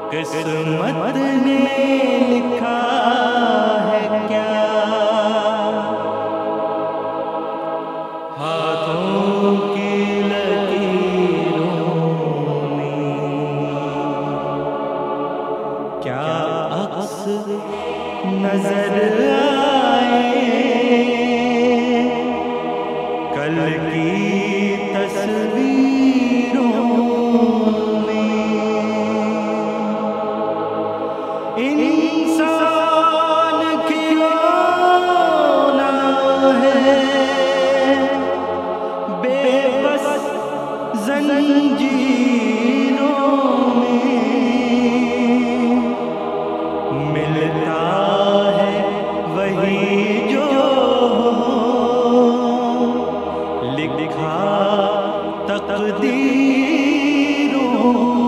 किस्मत ने लिखा है क्या, हाथों की लकीरों में क्या अक्स नजर आए कल की तस्वीरों में। इंसान खिलौना है बेबस जंजीरों में, मिलता है वही जो लिखा तकदीरों